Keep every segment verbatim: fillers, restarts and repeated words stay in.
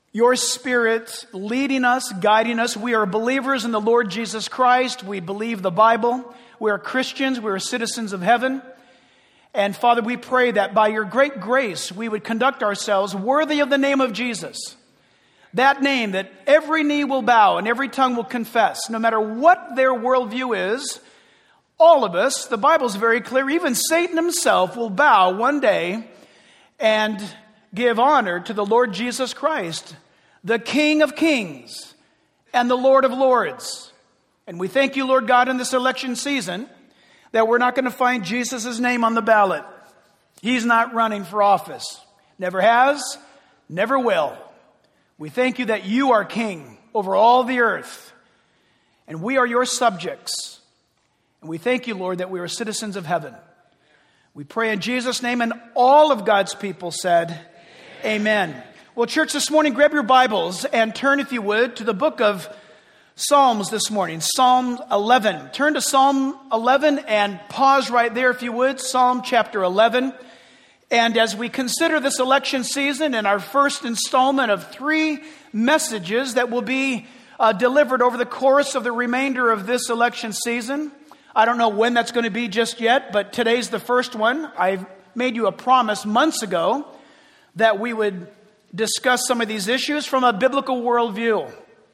your Spirit leading us, guiding us. We are believers in the Lord Jesus Christ. We believe the Bible. We are Christians. We are citizens of heaven. And Father, we pray that by your great grace, we would conduct ourselves worthy of the name of Jesus. That name that every knee will bow and every tongue will confess, no matter what their worldview is. All of us, the Bible's very clear, even Satan himself will bow one day and give honor to the Lord Jesus Christ, the King of kings and the Lord of lords. And we thank you, Lord God, in this election season that we're not going to find Jesus' name on the ballot. He's not running for office. Never has, never will. We thank you that you are king over all the earth, and we are your subjects. And we thank you, Lord, that we are citizens of heaven. We pray in Jesus' name, and all of God's people said, Amen. Amen. Well, church, this morning, grab your Bibles and turn, if you would, to the book of Psalms this morning, Psalm eleven. Turn to Psalm eleven and pause right there, if you would, Psalm chapter eleven. And as we consider this election season and our first installment of three messages that will be uh, delivered over the course of the remainder of this election season, I don't know when that's going to be just yet, but today's the first one. I made you a promise months ago that we would discuss some of these issues from a biblical worldview,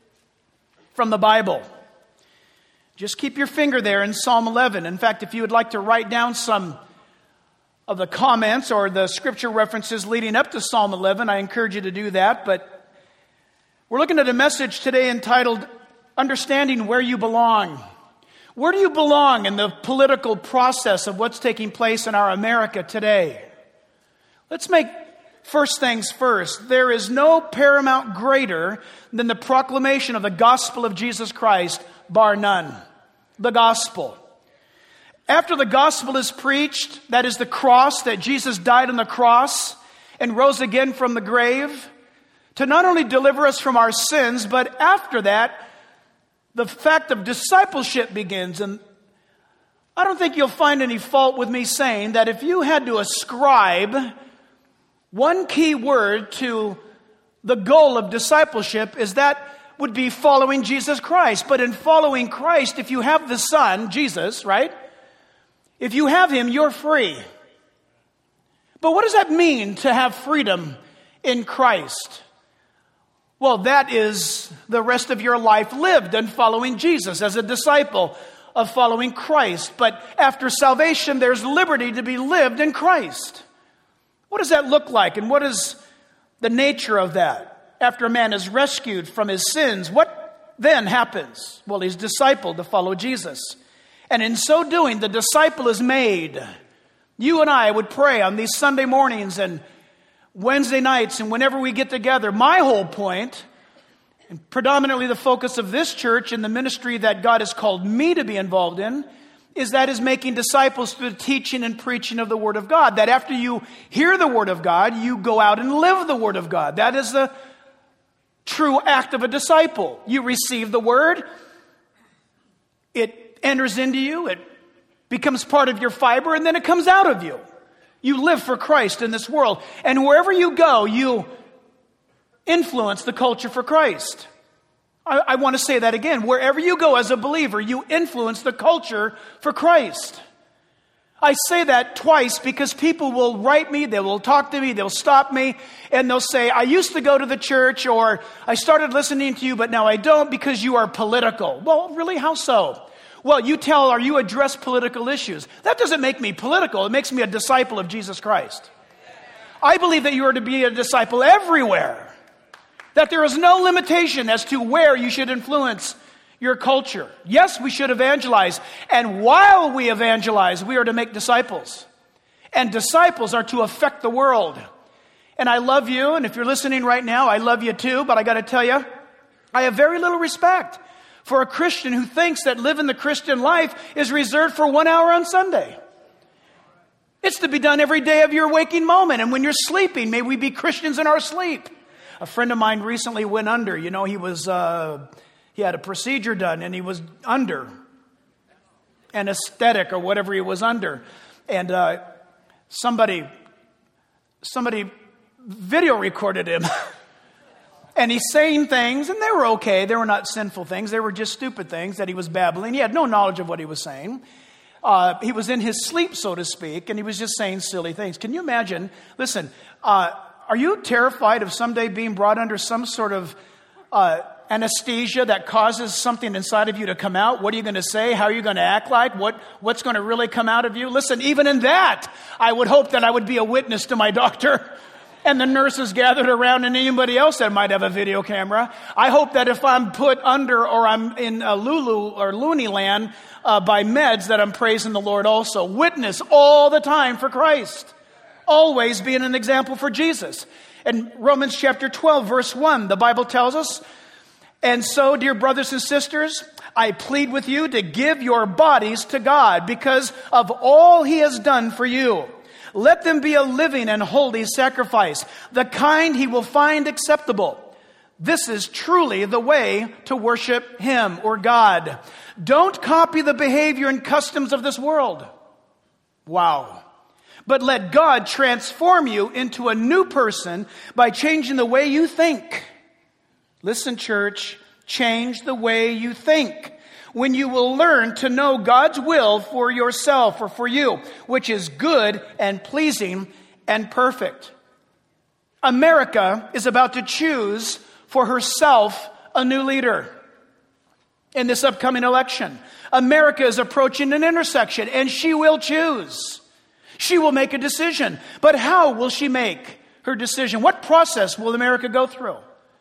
from the Bible. Just keep your finger there in Psalm eleven. In fact, if you would like to write down some of the comments or the scripture references leading up to Psalm eleven, I encourage you to do that. But we're looking at a message today entitled, Understanding Where You Belong. Where do you belong in the political process of what's taking place in our America today? Let's make first things first. There is no paramount greater than the proclamation of the gospel of Jesus Christ, bar none. The gospel. After the gospel is preached, that is the cross, that Jesus died on the cross and rose again from the grave, to not only deliver us from our sins, but after that, the fact of discipleship begins. And I don't think you'll find any fault with me saying that if you had to ascribe one key word to the goal of discipleship, is that would be following Jesus Christ. But in following Christ, if you have the Son, Jesus, right? If you have Him, you're free. But what does that mean to have freedom in Christ? Well, that is the rest of your life lived in following Jesus as a disciple of following Christ. But after salvation, there's liberty to be lived in Christ. What does that look like? And what is the nature of that? After a man is rescued from his sins, what then happens? Well, he's discipled to follow Jesus. And in so doing, the disciple is made. You and I would pray on these Sunday mornings and Wednesday nights, and whenever we get together, my whole point, and predominantly the focus of this church and the ministry that God has called me to be involved in, is that is making disciples through the teaching and preaching of the Word of God. That after you hear the Word of God, you go out and live the Word of God. That is the true act of a disciple. You receive the Word, it enters into you, it becomes part of your fiber, and then it comes out of you. You live for Christ in this world. And wherever you go, you influence the culture for Christ. I, I want to say that again. Wherever you go as a believer, you influence the culture for Christ. I say that twice because people will write me, they will talk to me, they'll stop me, and they'll say, I used to go to the church, or I started listening to you, but now I don't because you are political. Well, really, how so? Well, you tell or you address political issues. That doesn't make me political. It makes me a disciple of Jesus Christ. I believe that you are to be a disciple everywhere. That there is no limitation as to where you should influence your culture. Yes, we should evangelize. And while we evangelize, we are to make disciples. And disciples are to affect the world. And I love you. And if you're listening right now, I love you too. But I got to tell you, I have very little respect for a Christian who thinks that living the Christian life is reserved for one hour on Sunday. It's to be done every day of your waking moment. And when you're sleeping, may we be Christians in our sleep. A friend of mine recently went under. You know, he was uh, he had a procedure done and he was under anesthetic or whatever he was under. And uh, somebody, somebody video recorded him. And he's saying things, and they were okay. They were not sinful things. They were just stupid things that he was babbling. He had no knowledge of what he was saying. Uh, he was in his sleep, so to speak, and he was just saying silly things. Can you imagine? Listen, uh, are you terrified of someday being brought under some sort of uh, anesthesia that causes something inside of you to come out? What are you going to say? How are you going to act like? What What's going to really come out of you? Listen, even in that, I would hope that I would be a witness to my doctor and the nurses gathered around and anybody else that might have a video camera. I hope that if I'm put under or I'm in a Lulu or Looney land uh, by meds, that I'm praising the Lord also. Witness all the time for Christ. Always being an example for Jesus. In Romans chapter twelve, verse one, the Bible tells us, and so, dear brothers and sisters, I plead with you to give your bodies to God because of all He has done for you. Let them be a living and holy sacrifice, the kind He will find acceptable. This is truly the way to worship Him or God. Don't copy the behavior and customs of this world. Wow. But let God transform you into a new person by changing the way you think. Listen, church, change the way you think. When you will learn to know God's will for yourself or for you, which is good and pleasing and perfect. America is about to choose for herself a new leader in this upcoming election. America is approaching an intersection, and she will choose. She will make a decision. But how will she make her decision? What process will America go through?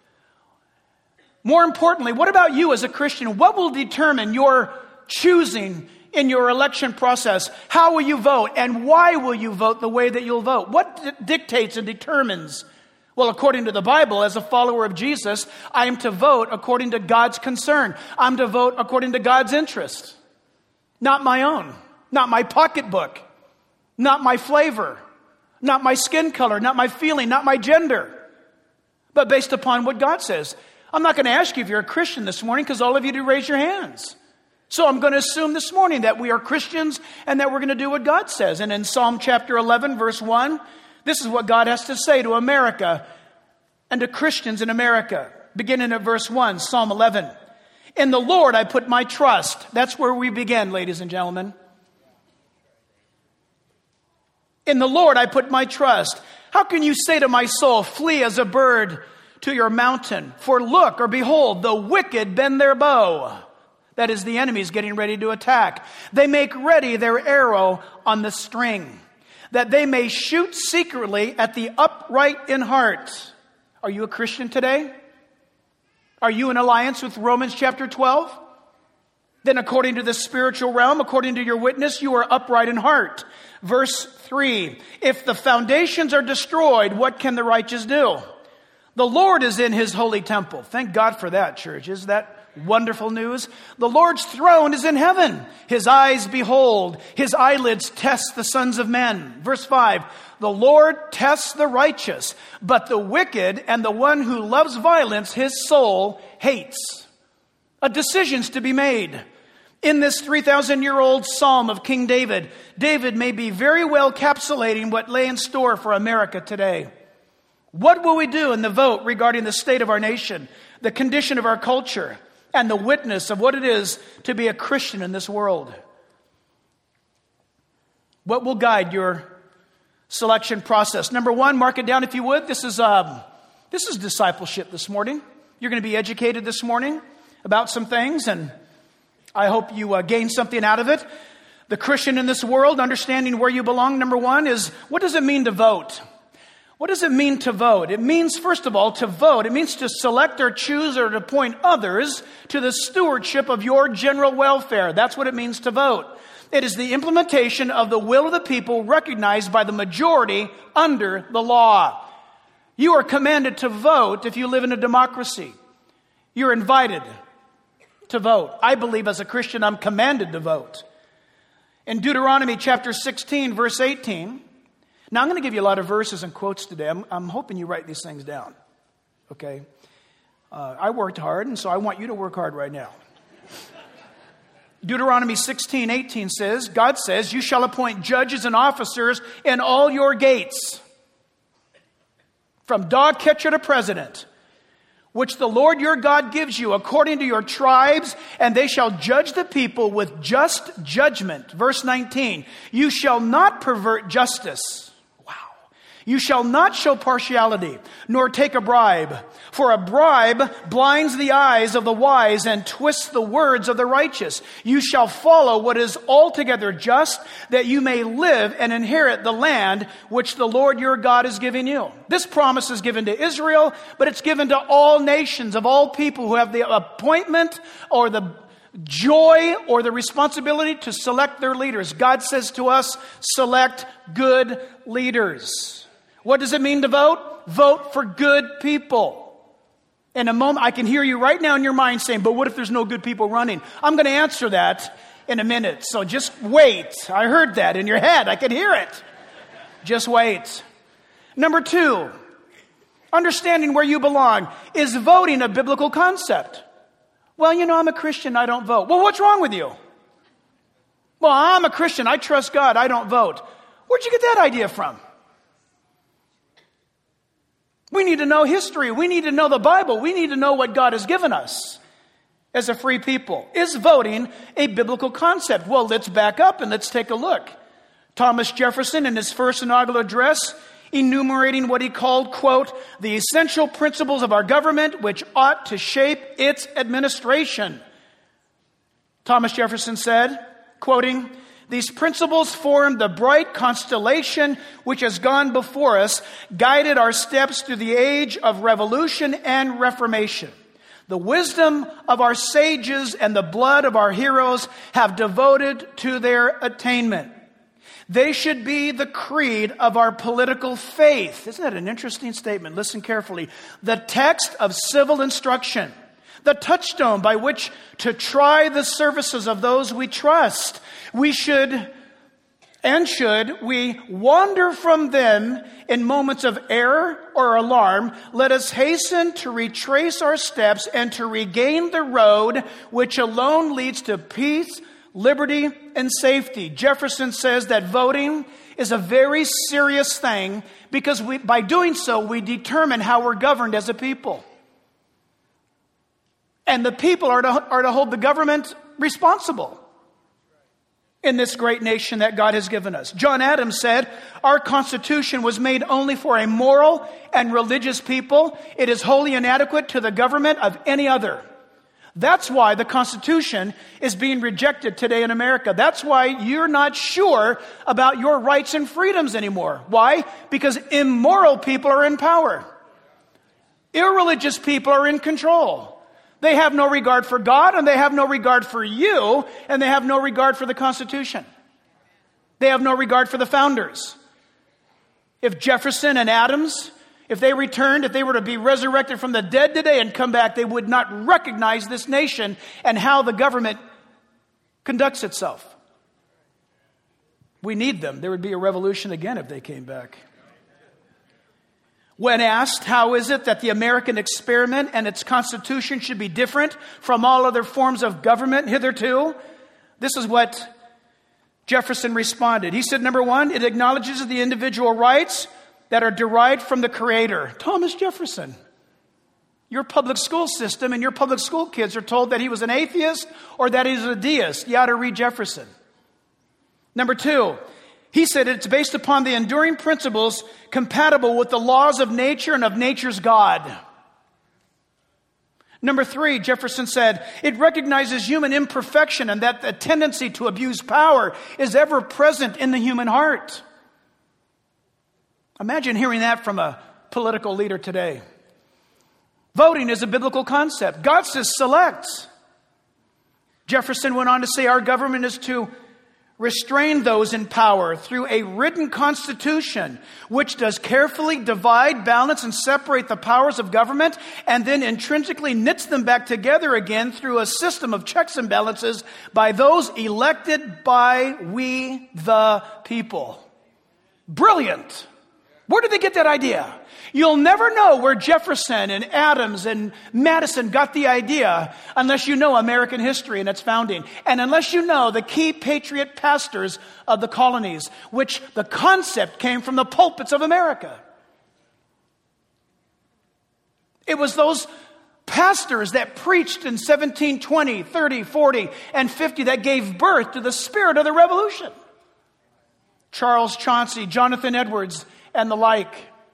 More importantly, what about you as a Christian? What will determine your choosing in your election process? How will you vote? And why will you vote the way that you'll vote? What d- dictates and determines? Well, according to the Bible, as a follower of Jesus, I am to vote according to God's concern. I'm to vote according to God's interest. Not my own. Not my pocketbook. Not my flavor. Not my skin color. Not my feeling. Not my gender. But based upon what God says. I'm not going to ask you if you're a Christian this morning because all of you do raise your hands. So I'm going to assume this morning that we are Christians and that we're going to do what God says. And in Psalm chapter eleven, verse one, this is what God has to say to America and to Christians in America. Beginning at verse one, Psalm eleven. In the Lord I put my trust. That's where we begin, ladies and gentlemen. In the Lord I put my trust. How can you say to my soul, flee as a bird to your mountain? For look or behold, the wicked bend their bow. That is, the enemies getting ready to attack. They make ready their arrow on the string, that they may shoot secretly at the upright in heart. Are you a Christian today? Are you in alliance with Romans chapter twelve? Then according to the spiritual realm, according to your witness, you are upright in heart. Verse three, if the foundations are destroyed, what can the righteous do? The Lord is in His holy temple. Thank God for that, church. Isn't that wonderful news? The Lord's throne is in heaven. His eyes behold. His eyelids test the sons of men. Verse five, the Lord tests the righteous, but the wicked and the one who loves violence, His soul hates. A decision's to be made. In this three thousand year old psalm of King David, David may be very well encapsulating what lay in store for America today. What will we do in the vote regarding the state of our nation, the condition of our culture, and the witness of what it is to be a Christian in this world? What will guide your selection process? Number one, mark it down if you would. This is um, this is discipleship this morning. You're going to be educated this morning about some things, and I hope you uh, gain something out of it. The Christian in this world, understanding where you belong, number one, is what does it mean to vote? What does it mean to vote? It means, first of all, to vote. It means to select or choose or to appoint others to the stewardship of your general welfare. That's what it means to vote. It is the implementation of the will of the people recognized by the majority under the law. You are commanded to vote if you live in a democracy. You're invited to vote. I believe as a Christian I'm commanded to vote. In Deuteronomy chapter sixteen, verse eighteen, now, I'm going to give you a lot of verses and quotes today. I'm, I'm hoping you write these things down. Okay? Uh, I worked hard, and so I want you to work hard right now. Deuteronomy sixteen, eighteen says, God says, you shall appoint judges and officers in all your gates, from dog catcher to president. which the Lord your God gives you according to your tribes, and they shall judge the people with just judgment. Verse nineteen, you shall not pervert justice. Wow. You shall not show partiality, nor take a bribe. For a bribe blinds the eyes of the wise and twists the words of the righteous. You shall follow what is altogether just, that you may live and inherit the land which the Lord your God is giving you. This promise is given to Israel, but it's given to all nations of all people who have the appointment or the joy or the responsibility to select their leaders. God says to us, select good leaders. What does it mean to vote? Vote for good people. In a moment, I can hear you right now in your mind saying, but what if there's no good people running? I'm going to answer that in a minute. So just wait. I heard that in your head. I can hear it. Just wait. Number two, understanding where you belong. Is voting a biblical concept? Well, you know, I'm a Christian. I don't vote. Well, what's wrong with you? Well, I'm a Christian. I trust God. I don't vote. Where'd you get that idea from? We need to know history. We need to know the Bible. We need to know what God has given us as a free people. Is voting a biblical concept? Well, let's back up and let's take a look. Thomas Jefferson, in his first inaugural address, enumerating what he called, quote, the essential principles of our government which ought to shape its administration. Thomas Jefferson said, quoting, these principles form the bright constellation which has gone before us, guided our steps through the age of revolution and reformation. The wisdom of our sages and the blood of our heroes have devoted to their attainment. They should be the creed of our political faith. Isn't that an interesting statement? Listen carefully. The text of civil instruction, the touchstone by which to try the services of those we trust. We should, and should, we wander from them in moments of error or alarm. Let us hasten to retrace our steps and to regain the road which alone leads to peace, liberty, and safety. Jefferson says that voting is a very serious thing because we, by doing so, we determine how we're governed as a people. And the people are to, are to hold the government responsible in this great nation that God has given us. John Adams said, our Constitution was made only for a moral and religious people. It is wholly inadequate to the government of any other. That's why the Constitution is being rejected today in America. That's why you're not sure about your rights and freedoms anymore. Why? Because immoral people are in power. Irreligious people are in control. They have no regard for God, and they have no regard for you, and they have no regard for the Constitution. They have no regard for the founders. If Jefferson and Adams, if they returned, if they were to be resurrected from the dead today and come back, they would not recognize this nation and how the government conducts itself. We need them. There would be a revolution again if they came back. When asked, how is it that the American experiment and its Constitution should be different from all other forms of government hitherto? This is what Jefferson responded. He said, number one, it acknowledges the individual rights that are derived from the Creator. Thomas Jefferson. Your public school system and your public school kids are told that he was an atheist or that he's a deist. You ought to read Jefferson. Number two, he said it's based upon the enduring principles compatible with the laws of nature and of nature's God. Number three, Jefferson said, it recognizes human imperfection and that the tendency to abuse power is ever present in the human heart. Imagine hearing that from a political leader today. Voting is a biblical concept. God says select. Jefferson went on to say our government is to restrain those in power through a written constitution, which does carefully divide, balance, and separate the powers of government, and then intrinsically knits them back together again through a system of checks and balances by those elected by we the people. Brilliant. Where did they get that idea? You'll never know where Jefferson and Adams and Madison got the idea unless you know American history and its founding. And unless you know the key patriot pastors of the colonies, which the concept came from the pulpits of America. It was those pastors that preached in seventeen twenty, thirty, forty, and fifty that gave birth to the spirit of the revolution. Charles Chauncey, Jonathan Edwards, and the like.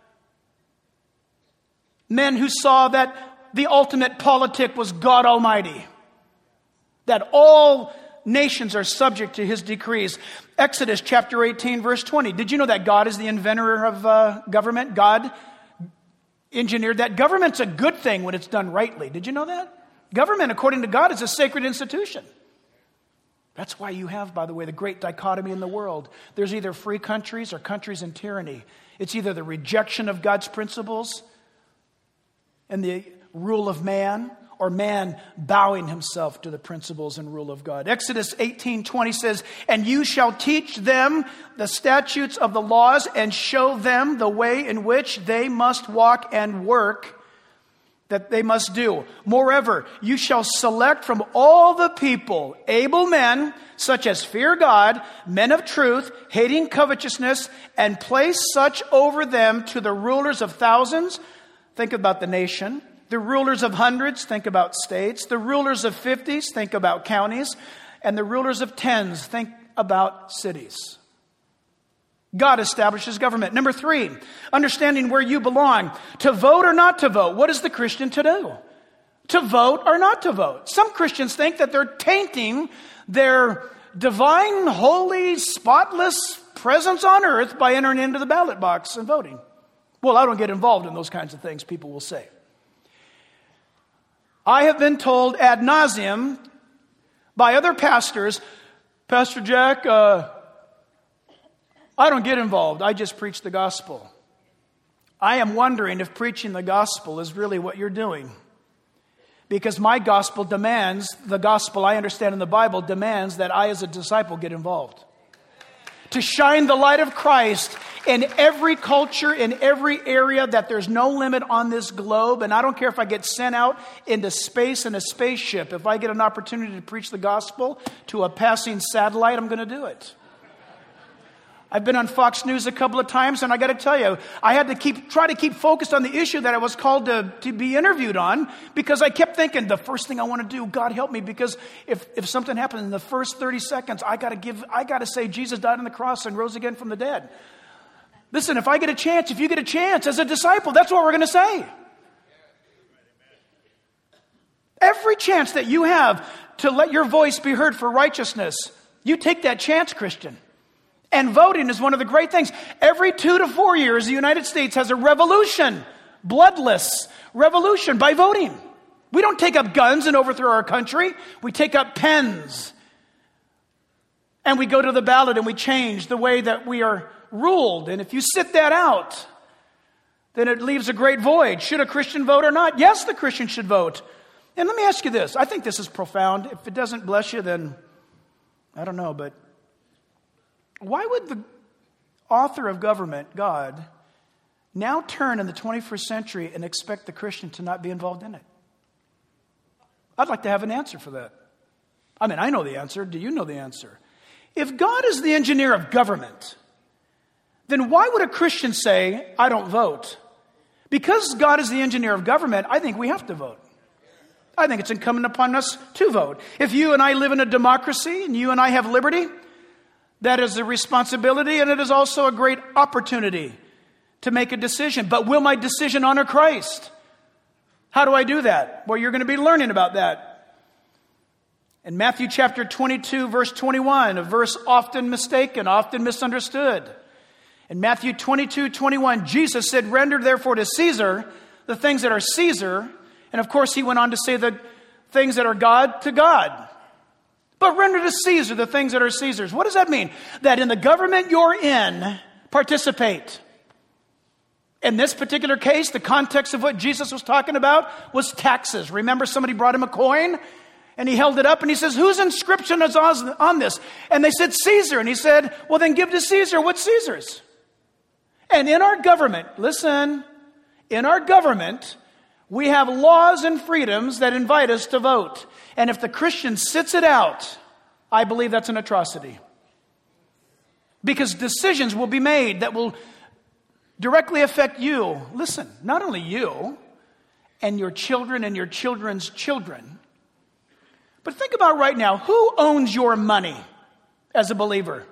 Men who saw that the ultimate politic was God Almighty. That all nations are subject to his decrees. Exodus chapter eighteen, verse twenty. Did you know that God is the inventor of uh, government? God engineered that. Government's a good thing when it's done rightly. Did you know that? Government, according to God, is a sacred institution. That's why you have, by the way, the great dichotomy in the world. There's either free countries or countries in tyranny. It's either the rejection of God's principles and the rule of man, or man bowing himself to the principles and rule of God. Exodus eighteen twenty says, "And you shall teach them the statutes of the laws and show them the way in which they must walk and work that they must do. Moreover, you shall select from all the people able men, such as fear God, men of truth, hating covetousness, and place such over them to the rulers of thousands." Think about the nation. The rulers of hundreds, think about states. The rulers of fifties, think about counties. And the rulers of tens, think about cities. God establishes government. Number three, understanding where you belong. To vote or not to vote. What is the Christian to do? To vote or not to vote. Some Christians think that they're tainting their divine, holy, spotless presence on earth by entering into the ballot box and voting. Well, I don't get involved in those kinds of things, people will say. I have been told ad nauseum by other pastors, "Pastor Jack, uh, I don't get involved. I just preach the gospel." I am wondering if preaching the gospel is really what you're doing. Because my gospel demands, the gospel I understand in the Bible demands that I as a disciple get involved. To shine the light of Christ in every culture, in every area, that there's no limit on this globe. And I don't care if I get sent out into space in a spaceship. If I get an opportunity to preach the gospel to a passing satellite, I'm going to do it. I've been on Fox News a couple of times, and I got to tell you, I had to keep try to keep focused on the issue that I was called to, to be interviewed on, because I kept thinking, the first thing I want to do, God help me, because if, if something happened in the first thirty seconds, I got to give, I got to say Jesus died on the cross and rose again from the dead. Listen, if I get a chance, if you get a chance as a disciple, that's what we're going to say. Every chance that you have to let your voice be heard for righteousness, you take that chance, Christian. And voting is one of the great things. Every two to four years, the United States has a revolution, bloodless revolution by voting. We don't take up guns and overthrow our country. We take up pens. And we go to the ballot and we change the way that we are ruled. And if you sit that out, then it leaves a great void. Should a Christian vote or not? Yes, the Christian should vote. And let me ask you this. I think this is profound. If it doesn't bless you, then I don't know, but why would the author of government, God, now turn in the twenty-first century and expect the Christian to not be involved in it? I'd like to have an answer for that. I mean, I know the answer. Do you know the answer? If God is the engineer of government, then why would a Christian say, I don't vote? Because God is the engineer of government, I think we have to vote. I think it's incumbent upon us to vote. If you and I live in a democracy and you and I have liberty, that is a responsibility, and it is also a great opportunity to make a decision. But will my decision honor Christ? How do I do that? Well, you're going to be learning about that. In Matthew chapter twenty-two, verse twenty-one, a verse often mistaken, often misunderstood. In Matthew twenty-two, twenty-one, Jesus said, "Render therefore to Caesar the things that are Caesar." And of course, he went on to say the things that are God to God. But render to Caesar the things that are Caesar's. What does that mean? That in the government you're in, participate. In this particular case, the context of what Jesus was talking about was taxes. Remember, somebody brought him a coin and he held it up and he says, "Whose inscription is on this?" And they said, "Caesar." And he said, "Well, then give to Caesar what's Caesar's." And in our government, listen, in our government, we have laws and freedoms that invite us to vote. And if the Christian sits it out, I believe that's an atrocity. Because decisions will be made that will directly affect you. Listen, not only you, and your children and your children's children. But think about right now, who owns your money as a believer?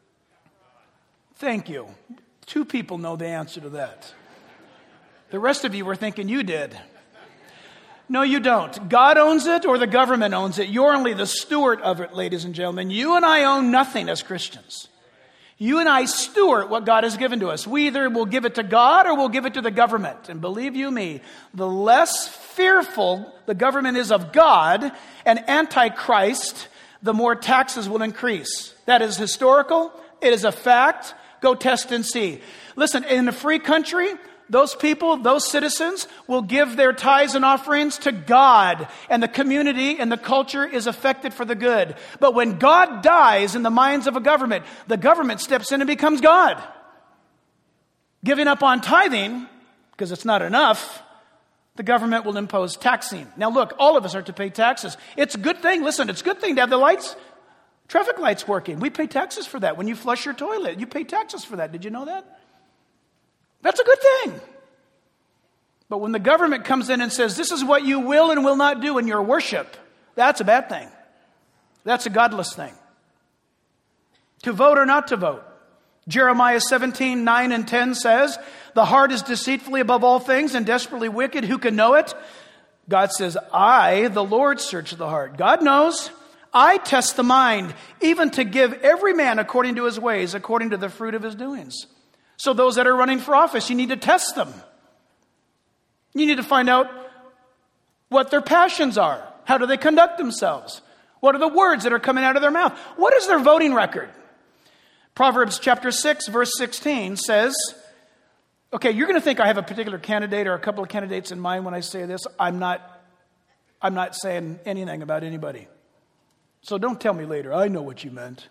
Thank you. Two people know the answer to that. The rest of you were thinking you did. No, you don't. God owns it or the government owns it. You're only the steward of it, ladies and gentlemen. You and I own nothing as Christians. You and I steward what God has given to us. We either will give it to God or we'll give it to the government. And believe you me, the less fearful the government is of God and Antichrist, the more taxes will increase. That is historical. It is a fact. Go test and see. Listen, in a free country, those people, those citizens will give their tithes and offerings to God, and the community and the culture is affected for the good. But when God dies in the minds of a government, the government steps in and becomes God. Giving up on tithing, because it's not enough, the government will impose taxing. Now look, all of us are to pay taxes. It's a good thing, listen, it's a good thing to have the lights, traffic lights working. We pay taxes for that. When you flush your toilet, you pay taxes for that. Did you know that? That's a good thing. But when the government comes in and says, this is what you will and will not do in your worship, that's a bad thing. That's a godless thing. To vote or not to vote. Jeremiah seventeen, nine and ten says, the heart is deceitfully above all things and desperately wicked. Who can know it? God says, I, the Lord, search the heart. God knows. I test the mind, even to give every man according to his ways, according to the fruit of his doings. So those that are running for office, you need to test them. You need to find out what their passions are. How do they conduct themselves? What are the words that are coming out of their mouth? What is their voting record? Proverbs chapter six, verse sixteen says, okay, you're going to think I have a particular candidate or a couple of candidates in mind when I say this. I'm not, I'm not saying anything about anybody. So don't tell me later, I know what you meant.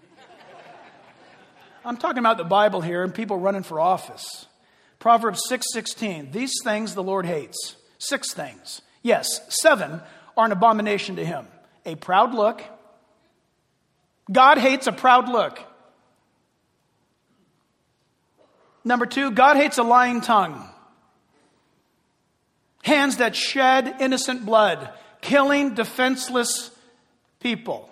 I'm talking about the Bible here and people running for office. Proverbs six sixteen. These things the Lord hates. Six things. Yes, seven are an abomination to him. A proud look. God hates a proud look. Number two, God hates a lying tongue. Hands that shed innocent blood. Killing defenseless people.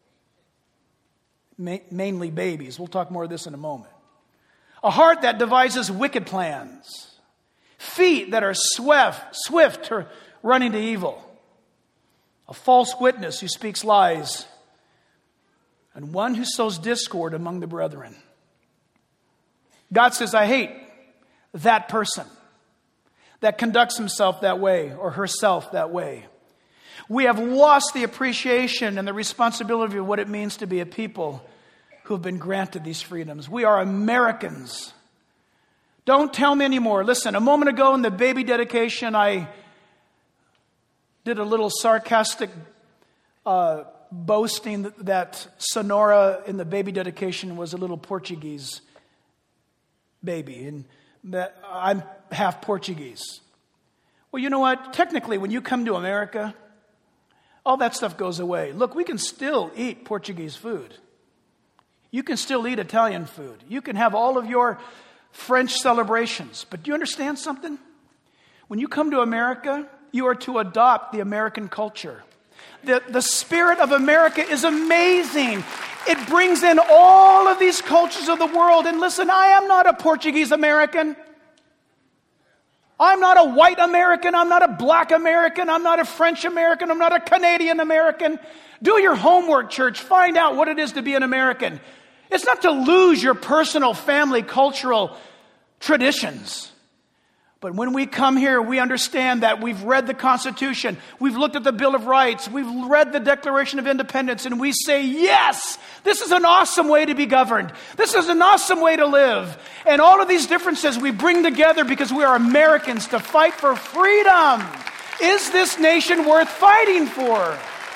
Mainly babies. We'll talk more of this in a moment. A heart that devises wicked plans. Feet that are swift, swift to running to evil. A false witness who speaks lies. And one who sows discord among the brethren. God says, I hate that person that conducts himself that way or herself that way. We have lost the appreciation and the responsibility of what it means to be a people who have been granted these freedoms. We are Americans. Don't tell me anymore. Listen, a moment ago in the baby dedication, I did a little sarcastic uh, boasting that Sonora in the baby dedication was a little Portuguese baby, and that I'm half Portuguese. Well, you know what? Technically, when you come to America, all that stuff goes away. Look, we can still eat Portuguese food. You can still eat Italian food. You can have all of your French celebrations. But do you understand something? When you come to America, you are to adopt the American culture. The, the spirit of America is amazing. It brings in all of these cultures of the world. And listen, I am not a Portuguese American. I'm not a white American. I'm not a black American. I'm not a French American. I'm not a Canadian American. Do your homework, church. Find out what it is to be an American. It's not to lose your personal, family, cultural traditions. But when we come here, we understand that we've read the Constitution, we've looked at the Bill of Rights, we've read the Declaration of Independence, and we say, yes, this is an awesome way to be governed. This is an awesome way to live. And all of these differences we bring together because we are Americans to fight for freedom. Is this nation worth fighting for?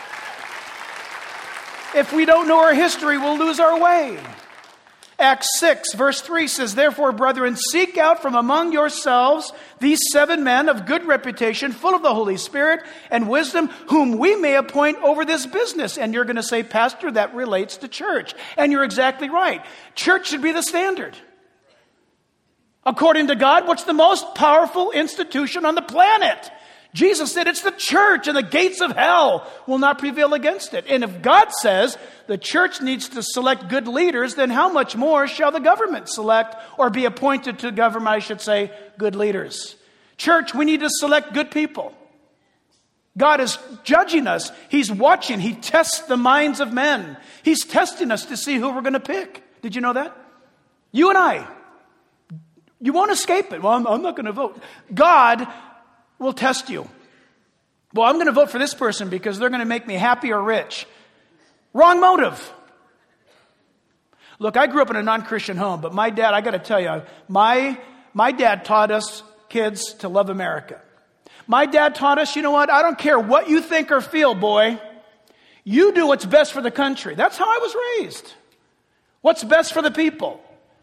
If we don't know our history, we'll lose our way. Acts six, verse three says, therefore, brethren, seek out from among yourselves these seven men of good reputation, full of the Holy Spirit and wisdom, whom we may appoint over this business. And you're going to say, Pastor, that relates to church. And you're exactly right. Church should be the standard. According to God, what's the most powerful institution on the planet? Jesus said it's the church, and the gates of hell will not prevail against it. And if God says the church needs to select good leaders, then how much more shall the government select or be appointed to government, I should say, good leaders? Church, we need to select good people. God is judging us. He's watching. He tests the minds of men. He's testing us to see who we're going to pick. Did you know that? You and I. You won't escape it. Well, I'm, I'm not going to vote. God will test you. Well, I'm going to vote for this person because they're going to make me happy or rich. Wrong motive. Look, I grew up in a non-Christian home, but my dad, I got to tell you, my, my dad taught us kids to love America. My dad taught us, you know what, I don't care what you think or feel, boy. You do what's best for the country. That's how I was raised. What's best for the people?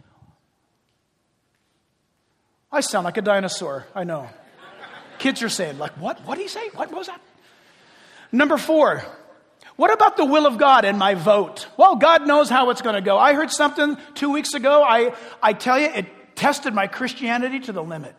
I sound like a dinosaur, I know. Kids are saying, like, what? What did he say? What was that? Number four, what about the will of God in my vote? Well, God knows how it's going to go. I heard something two weeks ago. I, I tell you, it tested my Christianity to the limit.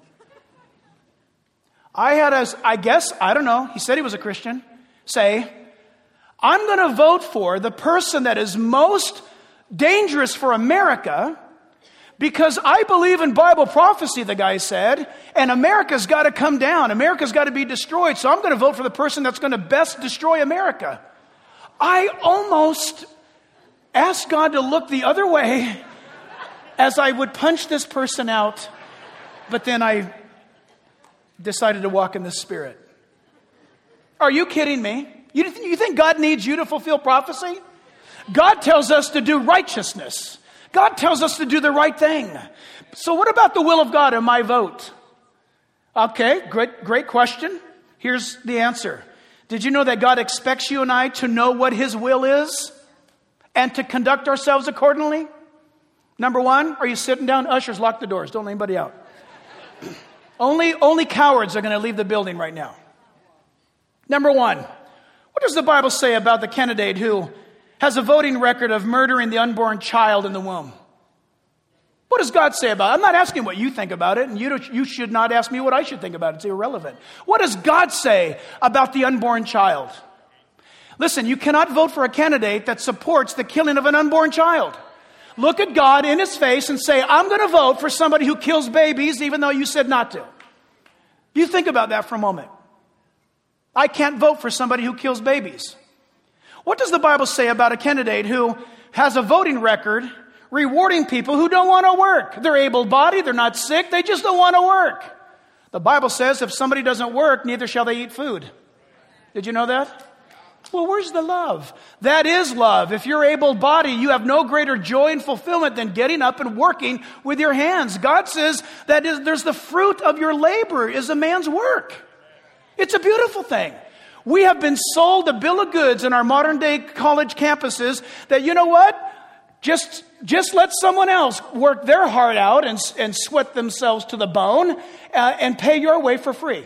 I had a, I guess, I don't know, he said he was a Christian, say, I'm going to vote for the person that is most dangerous for America because I believe in Bible prophecy, the guy said, and America's got to come down. America's got to be destroyed. So I'm going to vote for the person that's going to best destroy America. I almost asked God to look the other way as I would punch this person out, but then I decided to walk in the Spirit. Are you kidding me? You, th- you think God needs you to fulfill prophecy? God tells us to do righteousness. God tells us to do the right thing. So what about the will of God in my vote? Okay, great, great question. Here's the answer. Did you know that God expects you and I to know what His will is and to conduct ourselves accordingly? Number one, are you sitting down? Ushers, lock the doors. Don't let anybody out. only, only cowards are going to leave the building right now. Number one, what does the Bible say about the candidate who has a voting record of murdering the unborn child in the womb? What does God say about it? I'm not asking what you think about it, and you, don't, you should not ask me what I should think about it. It's irrelevant. What does God say about the unborn child? Listen, you cannot vote for a candidate that supports the killing of an unborn child. Look at God in His face and say, I'm going to vote for somebody who kills babies even though you said not to. You think about that for a moment. I can't vote for somebody who kills babies. What does the Bible say about a candidate who has a voting record rewarding people who don't want to work? They're able-bodied, they're not sick, they just don't want to work. The Bible says if somebody doesn't work, neither shall they eat food. Did you know that? Well, where's the love? That is love. If you're able-bodied, you have no greater joy and fulfillment than getting up and working with your hands. God says that is, there's the fruit of your labor is a man's work. It's a beautiful thing. We have been sold a bill of goods in our modern day college campuses that, you know what? Just, just let someone else work their heart out and, and sweat themselves to the bone uh, and pay your way for free.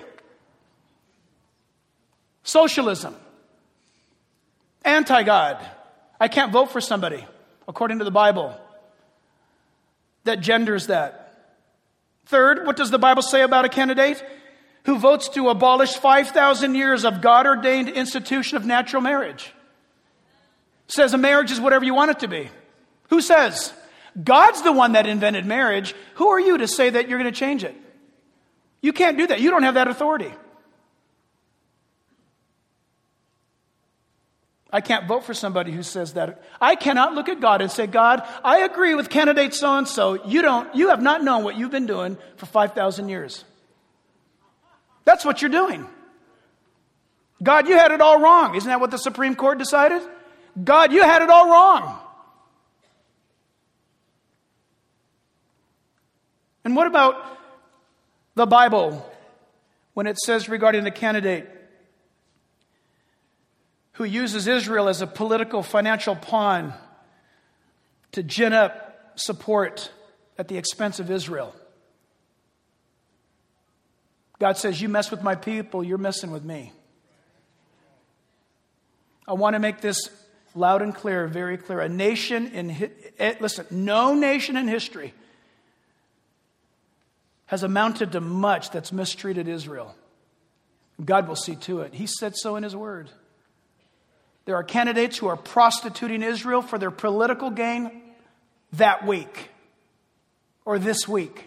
Socialism. Anti-God. I can't vote for somebody, according to the Bible, that genders that. Third, what does the Bible say about a candidate who votes to abolish five thousand years of God-ordained institution of natural marriage? Says a marriage is whatever you want it to be. Who says? God's the one that invented marriage. Who are you to say that you're going to change it? You can't do that. You don't have that authority. I can't vote for somebody who says that. I cannot look at God and say, God, I agree with candidate so-and-so. You don't, you have not known what you've been doing for five thousand years. That's what you're doing. God, you had it all wrong. Isn't that what the Supreme Court decided? God, you had it all wrong. And what about the Bible when it says regarding the candidate who uses Israel as a political financial pawn to gin up support at the expense of Israel? God says, you mess with my people, you're messing with me. I want to make this loud and clear, very clear. A nation in, listen, no nation in history has amounted to much that's mistreated Israel. God will see to it. He said so in his word. There are candidates who are prostituting Israel for their political gain that week or this week.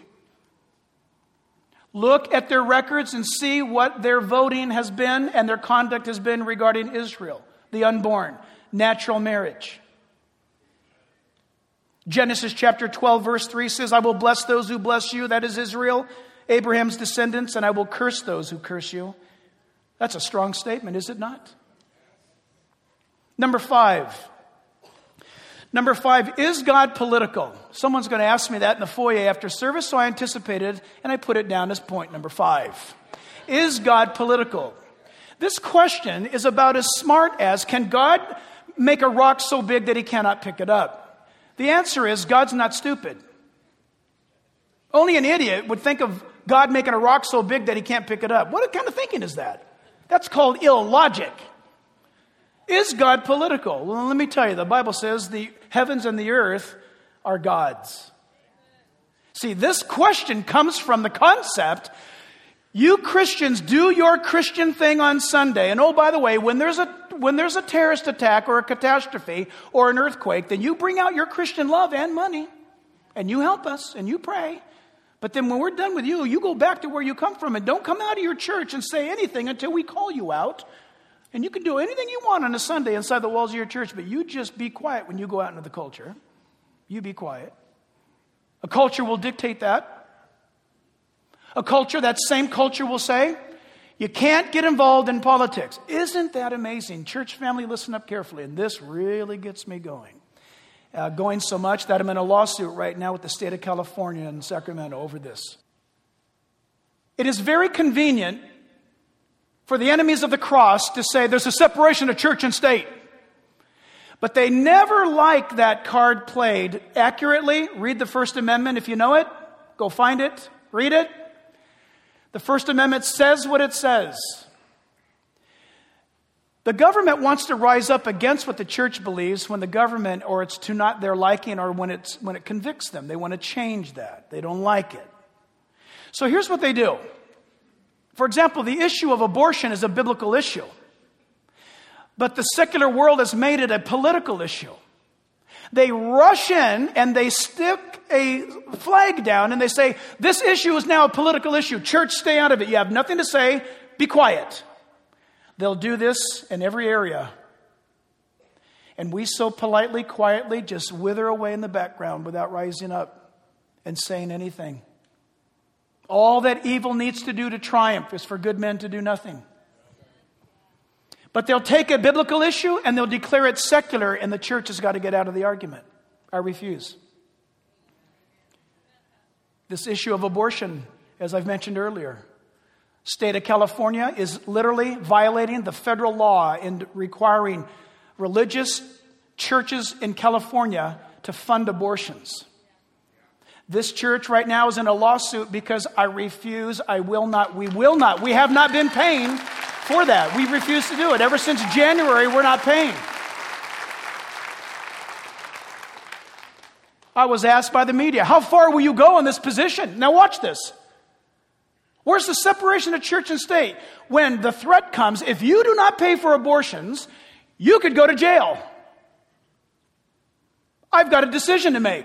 Look at their records and see what their voting has been and their conduct has been regarding Israel, the unborn, natural marriage. Genesis chapter twelve, verse three says, I will bless those who bless you, that is Israel, Abraham's descendants, and I will curse those who curse you. That's a strong statement, is it not? Number five. Number five, is God political? Someone's going to ask me that in the foyer after service, so I anticipated, and I put it down as point number five. Is God political? This question is about as smart as, can God make a rock so big that he cannot pick it up? The answer is, God's not stupid. Only an idiot would think of God making a rock so big that he can't pick it up. What kind of thinking is that? That's called illogic. Is God political? Well, let me tell you, the Bible says the heavens and the earth are God's. See, this question comes from the concept, you Christians do your Christian thing on Sunday. And oh, by the way, when there's a when there's a terrorist attack or a catastrophe or an earthquake, then you bring out your Christian love and money and you help us and you pray. But then when we're done with you, you go back to where you come from and don't come out of your church and say anything until we call you out. And you can do anything you want on a Sunday inside the walls of your church, but you just be quiet when you go out into the culture. You be quiet. A culture will dictate that. A culture, that same culture will say, you can't get involved in politics. Isn't that amazing? Church family, listen up carefully. And this really gets me going. Uh, going so much that I'm in a lawsuit right now with the state of California and Sacramento over this. It is very convenient for the enemies of the cross to say there's a separation of church and state. But they never like that card played accurately. Read the First Amendment if you know it. Go find it. Read it. The First Amendment says what it says. The government wants to rise up against what the church believes when the government, or it's to not their liking, or when it's when it convicts them. They want to change that. They don't like it. So here's what they do. For example, the issue of abortion is a biblical issue. But the secular world has made it a political issue. They rush in and they stick a flag down and they say, this issue is now a political issue. Church, stay out of it. You have nothing to say. Be quiet. They'll do this in every area. And we so politely, quietly just wither away in the background without rising up and saying anything. All that evil needs to do to triumph is for good men to do nothing. But they'll take a biblical issue and they'll declare it secular, and the church has got to get out of the argument. I refuse. This issue of abortion, as I've mentioned earlier, state of California is literally violating the federal law in requiring religious churches in California to fund abortions. This church right now is in a lawsuit because I refuse, I will not, we will not. We have not been paying for that. We refuse to do it. Ever since January, we're not paying. I was asked by the media, how far will you go in this position? Now watch this. Where's the separation of church and state? When the threat comes, if you do not pay for abortions, you could go to jail. I've got a decision to make.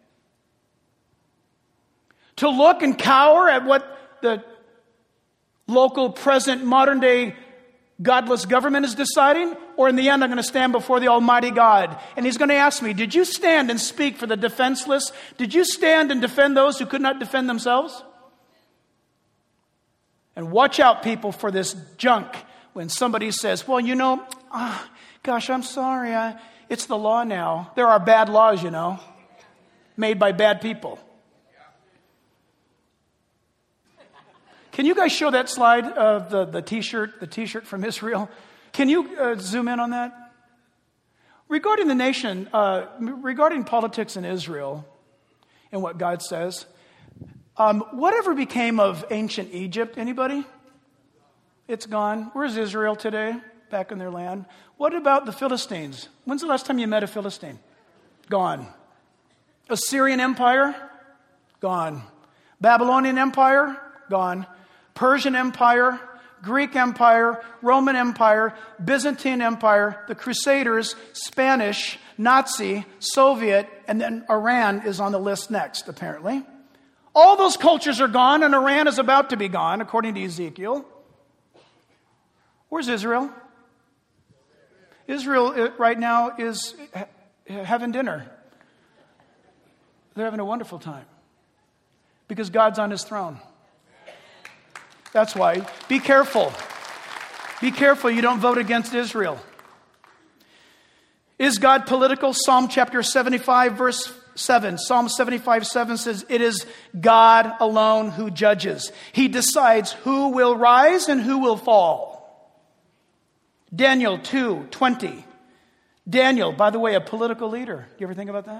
To look and cower at what the local, present, modern day godless government is deciding, or in the end I'm going to stand before the Almighty God and He's going to ask me, did you stand and speak for the defenseless? Did you stand and defend those who could not defend themselves? And watch out, people, for this junk when somebody says, well, you know, oh, gosh, I'm sorry, I, it's the law now. There are bad laws, you know, made by bad people. Can you guys show that slide of the, the t-shirt, the t-shirt from Israel? Can you uh, zoom in on that? Regarding the nation, uh, regarding politics in Israel and what God says, um, whatever became of ancient Egypt, anybody? It's gone. Where's Israel today? Back in their land. What about the Philistines? When's the last time you met a Philistine? Gone. Assyrian Empire? Gone. Babylonian Empire? Gone. Persian Empire, Greek Empire, Roman Empire, Byzantine Empire, the Crusaders, Spanish, Nazi, Soviet, and then Iran is on the list next, apparently. All those cultures are gone, and Iran is about to be gone, according to Ezekiel. Where's Israel? Israel right now is having dinner. They're having a wonderful time because God's on his throne. That's why. Be careful. Be careful you don't vote against Israel. Is God political? Psalm chapter seventy-five, verse seven. Psalm seventy-five, seven says, it is God alone who judges. He decides who will rise and who will fall. Daniel two, twenty. Daniel, by the way, a political leader. You ever think about that?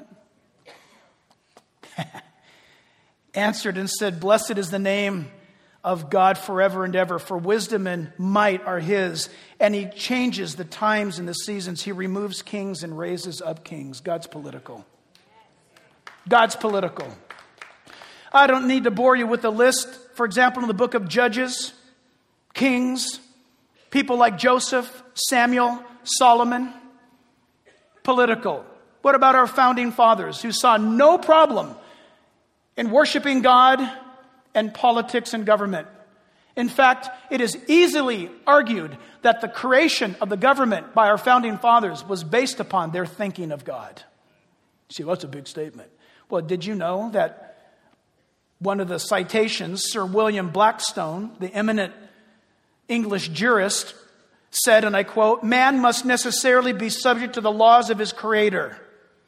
Answered and said, blessed is the name of God forever and ever, for wisdom and might are his, and he changes the times and the seasons. He removes kings and raises up kings. God's political. God's political. I don't need to bore you with the list. For example, in the book of Judges, Kings, people like Joseph, Samuel, Solomon, political. What about our founding fathers who saw no problem in worshiping God and politics and government? In fact, it is easily argued that the creation of the government by our founding fathers was based upon their thinking of God. See, well, that's a big statement. Well, did you know that one of the citations, Sir William Blackstone, the eminent English jurist, said, and I quote, man must necessarily be subject to the laws of his creator.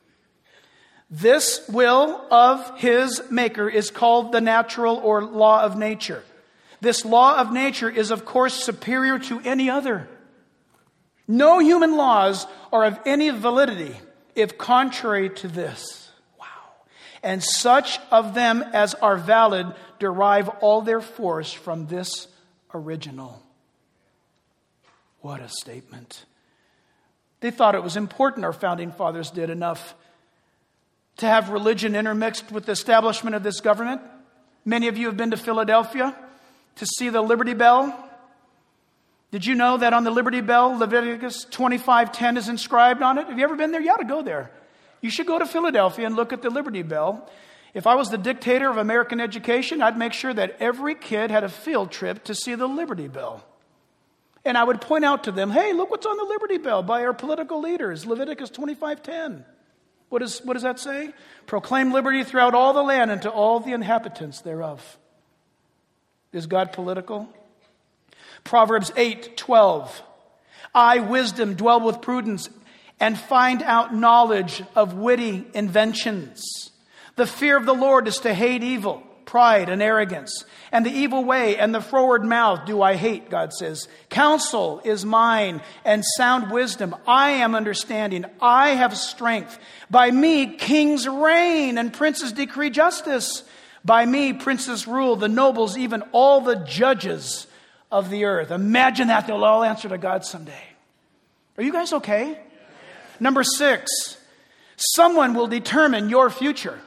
This will of his maker is called the natural or law of nature. This law of nature is, of course, superior to any other. No human laws are of any validity if contrary to this. Wow. And such of them as are valid derive all their force from this original. What a statement. They thought it was important, our founding fathers did, enough to have religion intermixed with the establishment of this government. Many of you have been to Philadelphia to see the Liberty Bell. Did you know that on the Liberty Bell, Leviticus twenty-five ten is inscribed on it? Have you ever been there? You ought to go there. You should go to Philadelphia and look at the Liberty Bell. If I was the dictator of American education, I'd make sure that every kid had a field trip to see the Liberty Bell. And I would point out to them, hey, look what's on the Liberty Bell by our political leaders, Leviticus twenty-five ten. What, is, what does that say? Proclaim liberty throughout all the land and to all the inhabitants thereof. Is God political? Proverbs eight twelve. I, wisdom, dwell with prudence and find out knowledge of witty inventions. The fear of the Lord is to hate evil, pride and arrogance. And the evil way and the froward mouth do I hate, God says. Counsel is mine and sound wisdom. I am understanding. I have strength. By me kings reign and princes decree justice. By me princes rule, the nobles, even all the judges of the earth. Imagine that. They'll all answer to God someday. Are you guys okay? Yes. Number six, someone will determine your future.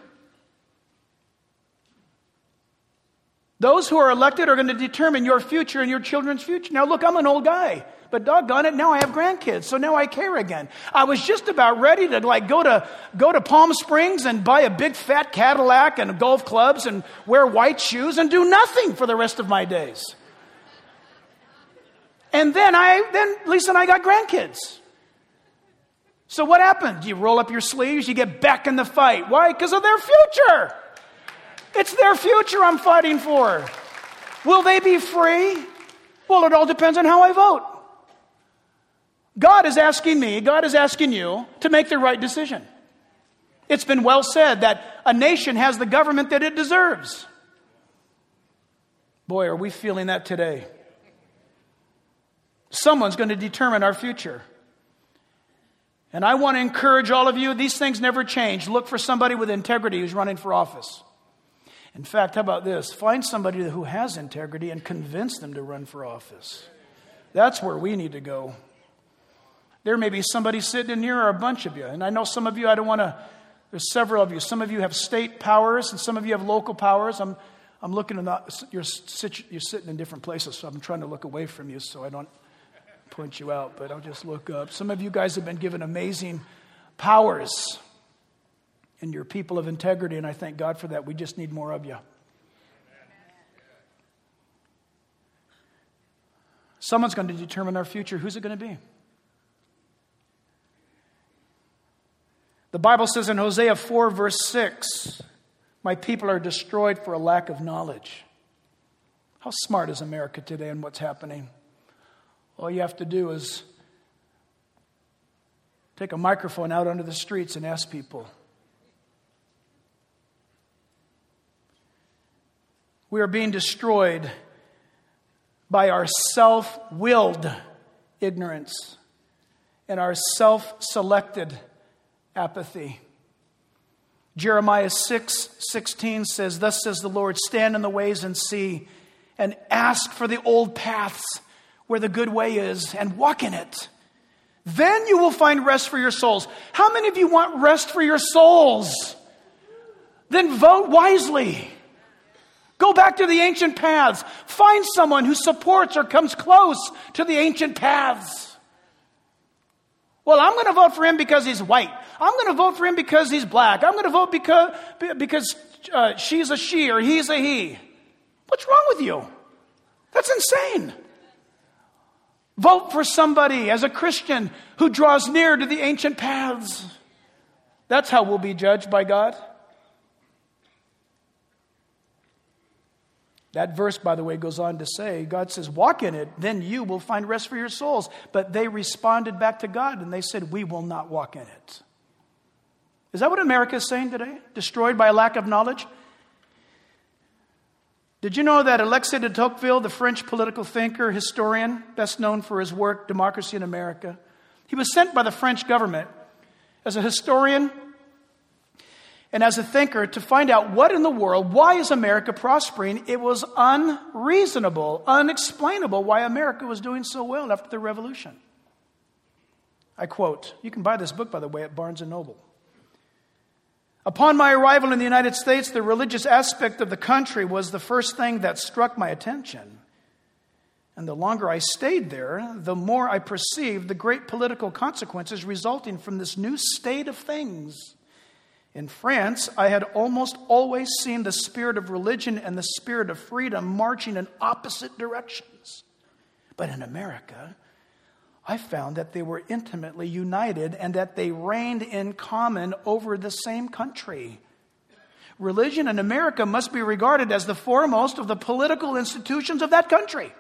Those who are elected are going to determine your future and your children's future. Now, look, I'm an old guy, but doggone it, now I have grandkids, so now I care again. I was just about ready to like go to go to Palm Springs and buy a big fat Cadillac and golf clubs and wear white shoes and do nothing for the rest of my days. And then I, then Lisa and I got grandkids. So what happened? You roll up your sleeves, you get back in the fight. Why? Because of their future. It's their future I'm fighting for. Will they be free? Well, it all depends on how I vote. God is asking me, God is asking you to make the right decision. It's been well said that a nation has the government that it deserves. Boy, are we feeling that today. Someone's going to determine our future. And I want to encourage all of you, these things never change. Look for somebody with integrity who's running for office. In fact, how about this? Find somebody who has integrity and convince them to run for office. That's where we need to go. There may be somebody sitting in here or a bunch of you. And I know some of you, I don't want to, there's several of you. Some of you have state powers and some of you have local powers. I'm, I'm looking in the, you're, you're sitting in different places, so I'm trying to look away from you so I don't point you out, but I'll just look up. Some of you guys have been given amazing powers, and you're people of integrity, and I thank God for that. We just need more of you. Someone's going to determine our future. Who's it going to be? The Bible says in Hosea four, verse six, my people are destroyed for a lack of knowledge. How smart is America today and what's happening? All you have to do is take a microphone out onto the streets and ask people. We are being destroyed by our self-willed ignorance and our self-selected apathy. Jeremiah six sixteen says, thus says the Lord, stand in the ways and see, and ask for the old paths where the good way is, and walk in it. Then you will find rest for your souls. How many of you want rest for your souls? Then vote wisely. Go back to the ancient paths. Find someone who supports or comes close to the ancient paths. Well, I'm going to vote for him because he's white. I'm going to vote for him because he's black. I'm going to vote because, because uh, she's a she or he's a he. What's wrong with you? That's insane. Vote for somebody as a Christian who draws near to the ancient paths. That's how we'll be judged by God. That verse, by the way, goes on to say, God says, walk in it, then you will find rest for your souls. But they responded back to God and they said, we will not walk in it. Is that what America is saying today? Destroyed by a lack of knowledge? Did you know that Alexis de Tocqueville, the French political thinker, historian, best known for his work, Democracy in America, he was sent by the French government as a historian and as a thinker to find out what in the world, why is America prospering? It was unreasonable, unexplainable why America was doing so well after the revolution. I quote, you can buy this book, by the way, at Barnes and Noble. Upon my arrival in the United States, the religious aspect of the country was the first thing that struck my attention. And the longer I stayed there, the more I perceived the great political consequences resulting from this new state of things. In France, I had almost always seen the spirit of religion and the spirit of freedom marching in opposite directions. But in America, I found that they were intimately united and that they reigned in common over the same country. Religion in America must be regarded as the foremost of the political institutions of that country.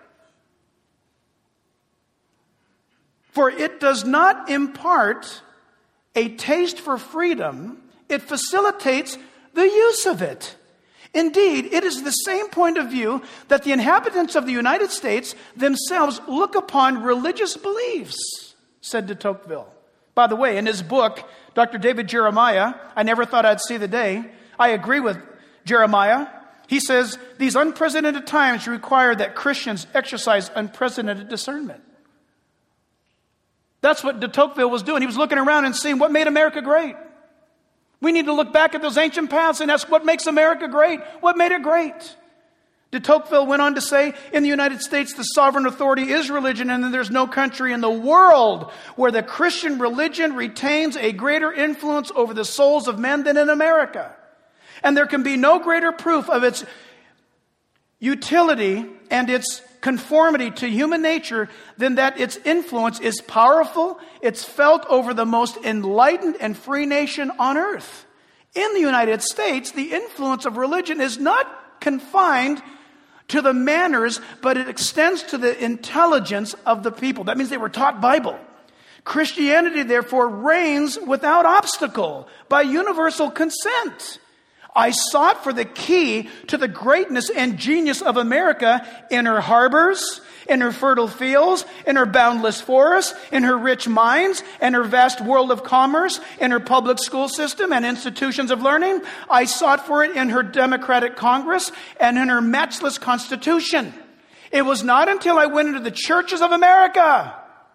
For it does not impart a taste for freedom, it facilitates the use of it. Indeed, it is the same point of view that the inhabitants of the United States themselves look upon religious beliefs, said de Tocqueville. By the way, in his book, Doctor David Jeremiah, I never thought I'd see the day. I agree with Jeremiah. He says, these unprecedented times require that Christians exercise unprecedented discernment. That's what de Tocqueville was doing. He was looking around and seeing what made America great. We need to look back at those ancient paths and ask what makes America great? What made it great? De Tocqueville went on to say, in the United States, the sovereign authority is religion, and there's no country in the world where the Christian religion retains a greater influence over the souls of men than in America. And there can be no greater proof of its utility and its conformity to human nature than that its influence is powerful. It's felt over the most enlightened and free nation on earth. In the United States, the influence of religion is not confined to the manners, but it extends to the intelligence of the people. That means they were taught Bible. Christianity, therefore, reigns without obstacle by universal consent. I sought for the key to the greatness and genius of America in her harbors, in her fertile fields, in her boundless forests, in her rich mines, and her vast world of commerce, in her public school system and institutions of learning. I sought for it in her democratic Congress and in her matchless Constitution. It was not until I went into the churches of America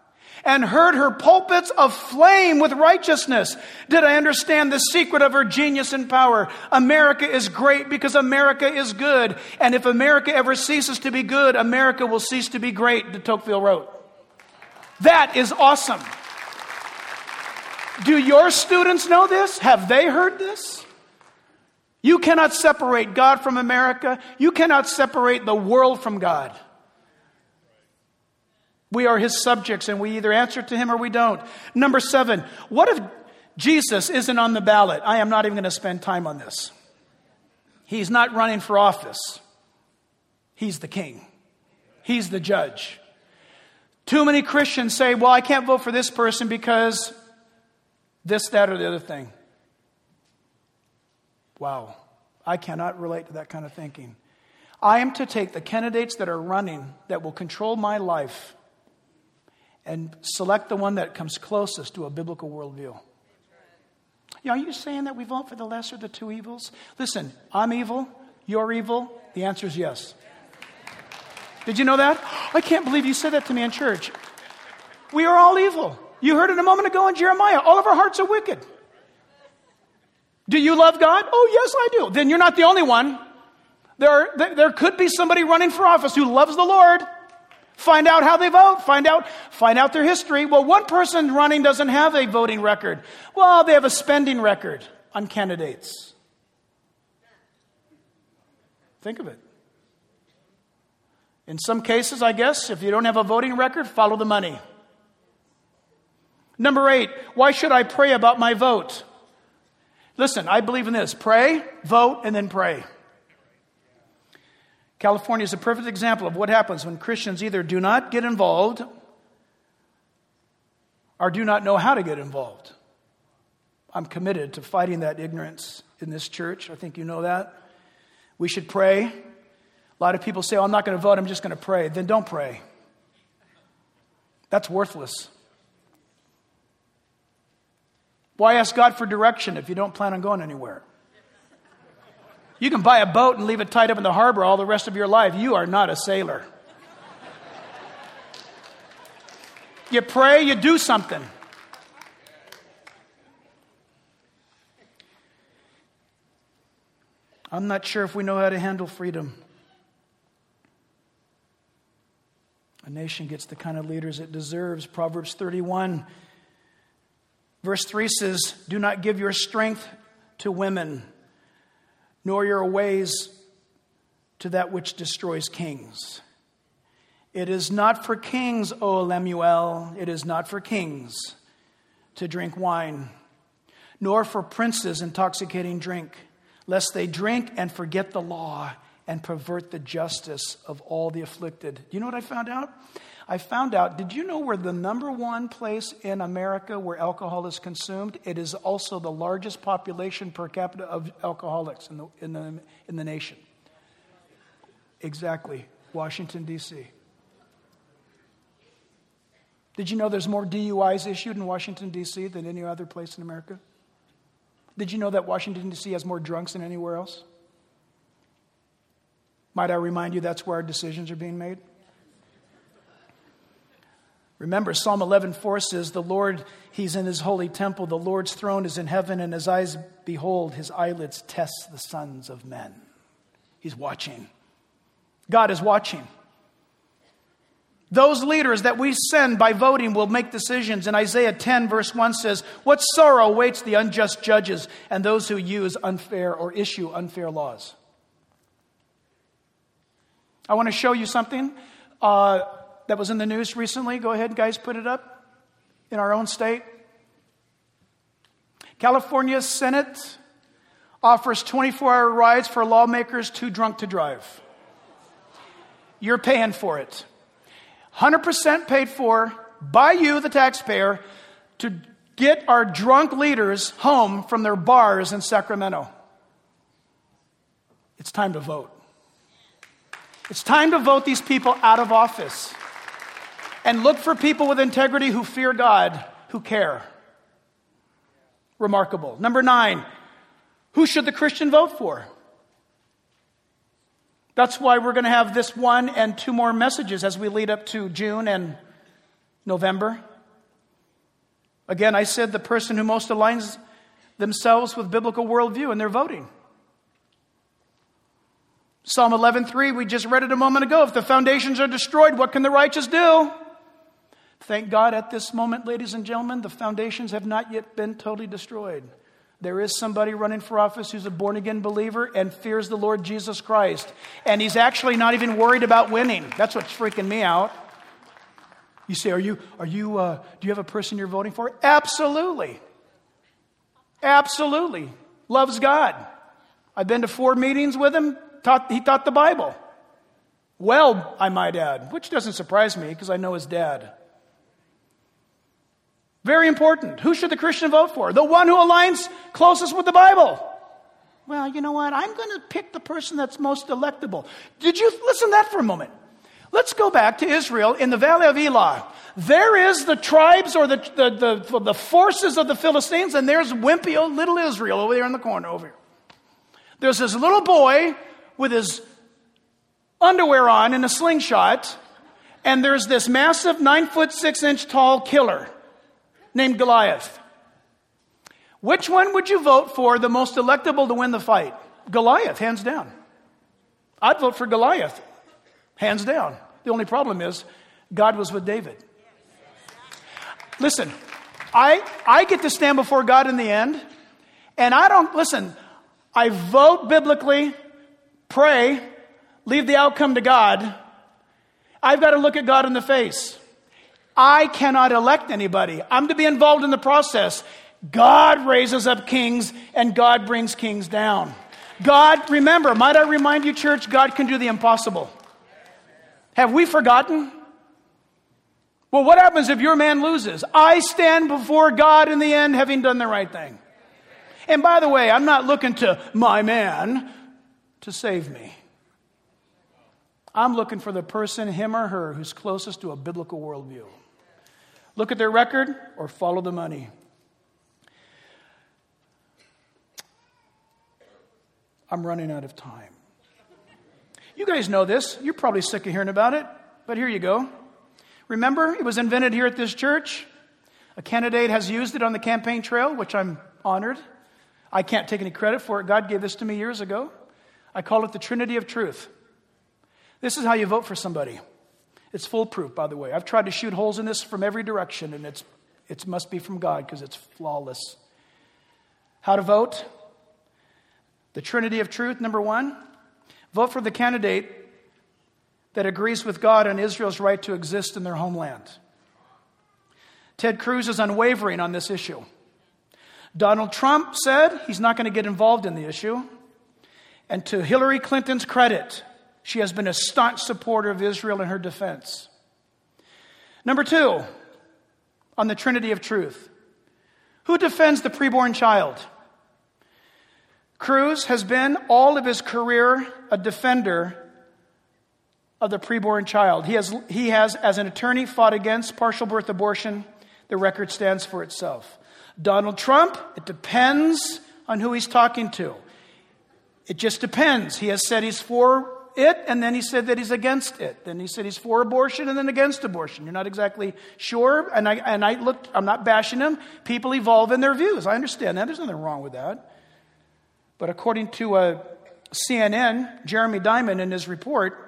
and heard her pulpits aflame with righteousness. Did I understand the secret of her genius and power? America is great because America is good. And if America ever ceases to be good, America will cease to be great, de Tocqueville wrote. That is awesome. Do your students know this? Have they heard this? You cannot separate God from America. You cannot separate the world from God. We are his subjects and we either answer to him or we don't. Number seven, what if Jesus isn't on the ballot? I am not even going to spend time on this. He's not running for office. He's the king. He's the judge. Too many Christians say, well, I can't vote for this person because this, that, or the other thing. Wow. I cannot relate to that kind of thinking. I am to take the candidates that are running that will control my life and select the one that comes closest to a biblical worldview. You know, are you saying that we vote for the lesser of the two evils? Listen, I'm evil, you're evil. The answer is yes. Did you know that? I can't believe you said that to me in church. We are all evil. You heard it a moment ago in Jeremiah. All of our hearts are wicked. Do you love God? Oh, yes, I do. Then you're not the only one. There, are, there could be somebody running for office who loves the Lord. Find out how they vote. Find out, find out their history. Well, one person running doesn't have a voting record. Well, they have a spending record on candidates. Think of it. In some cases, I guess, if you don't have a voting record, follow the money. Number eight, why should I pray about my vote? Listen, I believe in this. Pray, vote, and then pray. California is a perfect example of what happens when Christians either do not get involved or do not know how to get involved. I'm committed to fighting that ignorance in this church. I think you know that. We should pray. A lot of people say, oh, I'm not going to vote, I'm just going to pray. Then don't pray. That's worthless. Why ask God for direction if you don't plan on going anywhere? You can buy a boat and leave it tied up in the harbor all the rest of your life. You are not a sailor. You pray, you do something. I'm not sure if we know how to handle freedom. A nation gets the kind of leaders it deserves. Proverbs thirty-one, verse three says, do not give your strength to women, nor your ways to that which destroys kings. It is not for kings, O Lemuel, it is not for kings to drink wine, nor for princes intoxicating drink, lest they drink and forget the law and pervert the justice of all the afflicted. Do you know what I found out? I found out, did you know we're the number one place in America where alcohol is consumed? It is also the largest population per capita of alcoholics in the, in the, in the nation. Exactly. Washington, D C Did you know there's more D U Is issued in Washington, D C than any other place in America? Did you know that Washington, D C has more drunks than anywhere else? Might I remind you that's where our decisions are being made? Remember, Psalm eleven four says, the Lord, he's in his holy temple. The Lord's throne is in heaven, and his eyes behold, his eyelids test the sons of men. He's watching. God is watching. Those leaders that we send by voting will make decisions. And Isaiah ten verse one says, what sorrow awaits the unjust judges and those who use unfair or issue unfair laws. I want to show you something uh, that was in the news recently. Go ahead, guys, put it up. In our own state. California Senate offers twenty-four hour rides for lawmakers too drunk to drive. You're paying for it. one hundred percent paid for by you, the taxpayer, to get our drunk leaders home from their bars in Sacramento. It's time to vote. It's time to vote these people out of office. And look for people with integrity who fear God, who care. Remarkable. Number nine, who should the Christian vote for? That's why we're going to have this one and two more messages as we lead up to June and November. Again, I said the person who most aligns themselves with biblical worldview in their voting. Psalm eleven three, we just read it a moment ago. If the foundations are destroyed, what can the righteous do? Thank God at this moment, ladies and gentlemen, the foundations have not yet been totally destroyed. There is somebody running for office who's a born-again believer and fears the Lord Jesus Christ. And he's actually not even worried about winning. That's what's freaking me out. You say, are you, are you, uh, do you have a person you're voting for? Absolutely. Absolutely. Loves God. I've been to four meetings with him. Taught, he taught the Bible. Well, I might add, which doesn't surprise me because I know his dad. Very important. Who should the Christian vote for? The one who aligns closest with the Bible. Well, you know what? I'm going to pick the person that's most electable. Did you listen to that for a moment? Let's go back to Israel in the Valley of Elah. There is the tribes or the, the, the, the forces of the Philistines, and there's wimpy old little Israel over there in the corner over here. There's this little boy with his underwear on in a slingshot, and there's this massive nine foot six inch tall killer named Goliath. Which one would you vote for the most electable to win the fight? Goliath, hands down. I'd vote for Goliath, hands down. The only problem is God was with David. Listen, I I get to stand before God in the end, and I don't, listen, I vote biblically, pray, leave the outcome to God. I've got to look at God in the face. I cannot elect anybody. I'm to be involved in the process. God raises up kings and God brings kings down. God, remember, might I remind you, church, God can do the impossible. Have we forgotten? Well, what happens if your man loses? I stand before God in the end having done the right thing. And by the way, I'm not looking to my man to save me. I'm looking for the person, him or her, who's closest to a biblical worldview. Look at their record or follow the money. I'm running out of time. You guys know this. You're probably sick of hearing about it, but here you go. Remember, it was invented here at this church. A candidate has used it on the campaign trail, which I'm honored. I can't take any credit for it. God gave this to me years ago. I call it the Trinity of Truth. This is how you vote for somebody. It's foolproof, by the way. I've tried to shoot holes in this from every direction, and it's it must be from God because it's flawless. How to vote? The Trinity of Truth, number one. Vote for the candidate that agrees with God on Israel's right to exist in their homeland. Ted Cruz is unwavering on this issue. Donald Trump said he's not going to get involved in the issue. And to Hillary Clinton's credit, she has been a staunch supporter of Israel in her defense. Number two, on the Trinity of Truth. Who defends the preborn child? Cruz has been all of his career a defender of the preborn child. He has, he has, as an attorney, fought against partial birth abortion. The record stands for itself. Donald Trump, it depends on who he's talking to. It just depends. He has said he's for it, and then he said that he's against it. Then he said he's for abortion and then against abortion. You're not exactly sure. And I and I looked, I'm not bashing him. People evolve in their views. I understand that. There's nothing wrong with that. But according to uh, C N N, Jeremy Diamond in his report,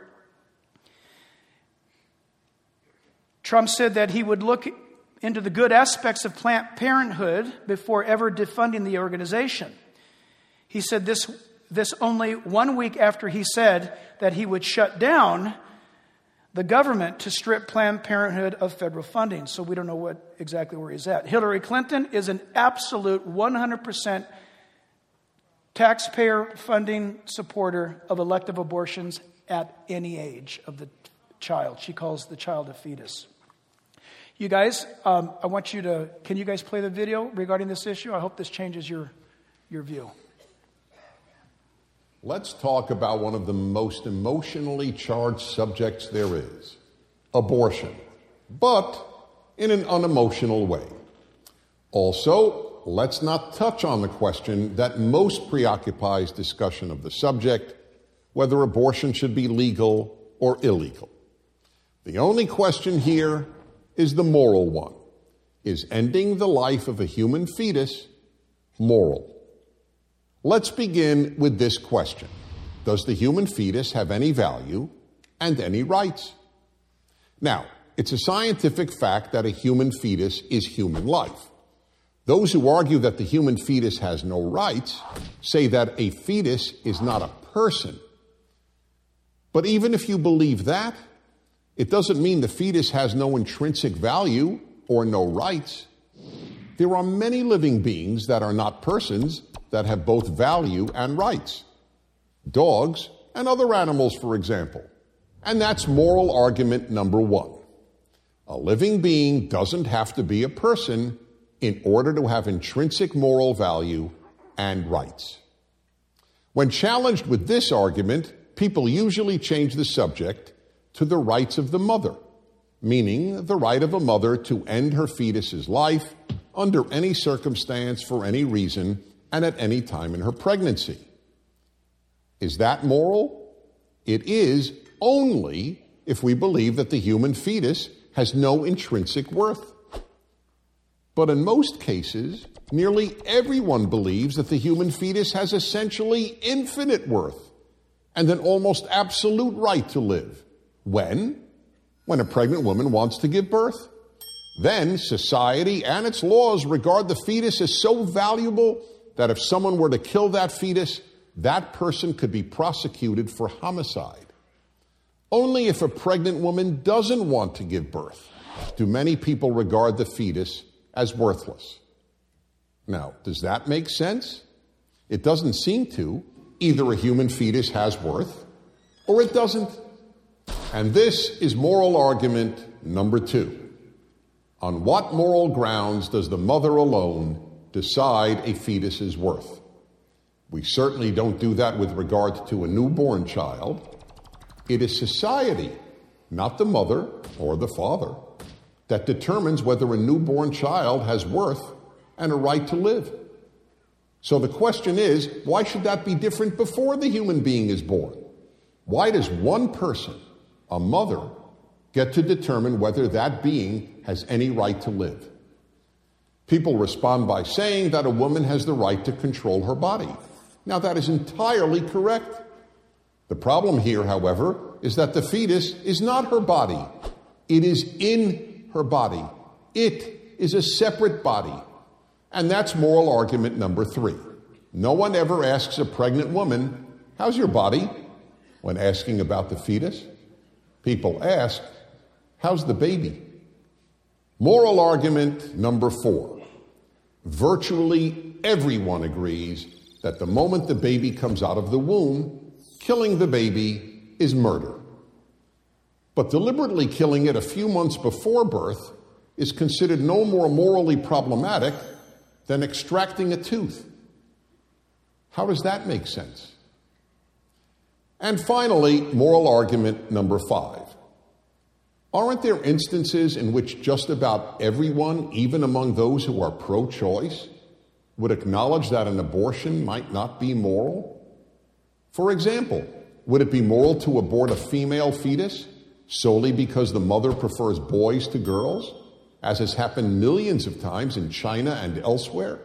Trump said that he would look into the good aspects of Planned Parenthood before ever defunding the organization. He said this This only one week after he said that he would shut down the government to strip Planned Parenthood of federal funding. So we don't know what exactly where he's at. Hillary Clinton is an absolute one hundred percent taxpayer funding supporter of elective abortions at any age of the child. She calls the child a fetus. You guys, um, I want you to, can you guys play the video regarding this issue? I hope this changes your, your view. Let's talk about one of the most emotionally charged subjects there is, abortion, but in an unemotional way. Also, let's not touch on the question that most preoccupies discussion of the subject, whether abortion should be legal or illegal. The only question here is the moral one. is ending the life of a human fetus moral? Let's begin with this question. Does the human fetus have any value and any rights? Now, it's a scientific fact that a human fetus is human life. Those who argue that the human fetus has no rights say that a fetus is not a person. But even if you believe that, it doesn't mean the fetus has no intrinsic value or no rights. There are many living beings that are not persons that have both value and rights. Dogs and other animals, for example. And that's moral argument number one. A living being doesn't have to be a person in order to have intrinsic moral value and rights. When challenged with this argument, people usually change the subject to the rights of the mother, meaning the right of a mother to end her fetus's life under any circumstance, for any reason, and at any time in her pregnancy. Is that moral? It is only if we believe that the human fetus has no intrinsic worth. But in most cases, nearly everyone believes that the human fetus has essentially infinite worth and an almost absolute right to live. When? When a pregnant woman wants to give birth. Then society and its laws regard the fetus as so valuable that if someone were to kill that fetus, that person could be prosecuted for homicide. Only if a pregnant woman doesn't want to give birth do many people regard the fetus as worthless. Now, does that make sense? It doesn't seem to. Either a human fetus has worth or it doesn't. And this is moral argument number two. On what moral grounds does the mother alone decide a fetus's worth? We certainly don't do that with regard to a newborn child. It is society, not the mother or the father, that determines whether a newborn child has worth and a right to live. So the question is, why should that be different before the human being is born? Why does one person, a mother, get to determine whether that being has any right to live? People respond by saying that a woman has the right to control her body. Now, that is entirely correct. The problem here, however, is that the fetus is not her body. It is in her body. It is a separate body. And that's moral argument number three. No one ever asks a pregnant woman, "How's your body?" when asking about the fetus. People ask, "How's the baby?" Moral argument number four. Virtually everyone agrees that the moment the baby comes out of the womb, killing the baby is murder. But deliberately killing it a few months before birth is considered no more morally problematic than extracting a tooth. How does that make sense? And finally, moral argument number five. Aren't there instances in which just about everyone, even among those who are pro-choice, would acknowledge that an abortion might not be moral? For example, would it be moral to abort a female fetus solely because the mother prefers boys to girls, as has happened millions of times in China and elsewhere?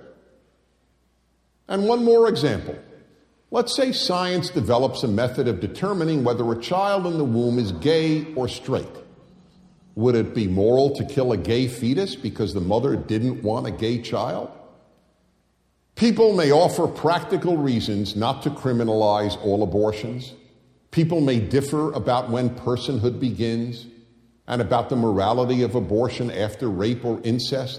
And one more example. Let's say science develops a method of determining whether a child in the womb is gay or straight. Would it be moral to kill a gay fetus because the mother didn't want a gay child? People may offer practical reasons not to criminalize all abortions. People may differ about when personhood begins and about the morality of abortion after rape or incest.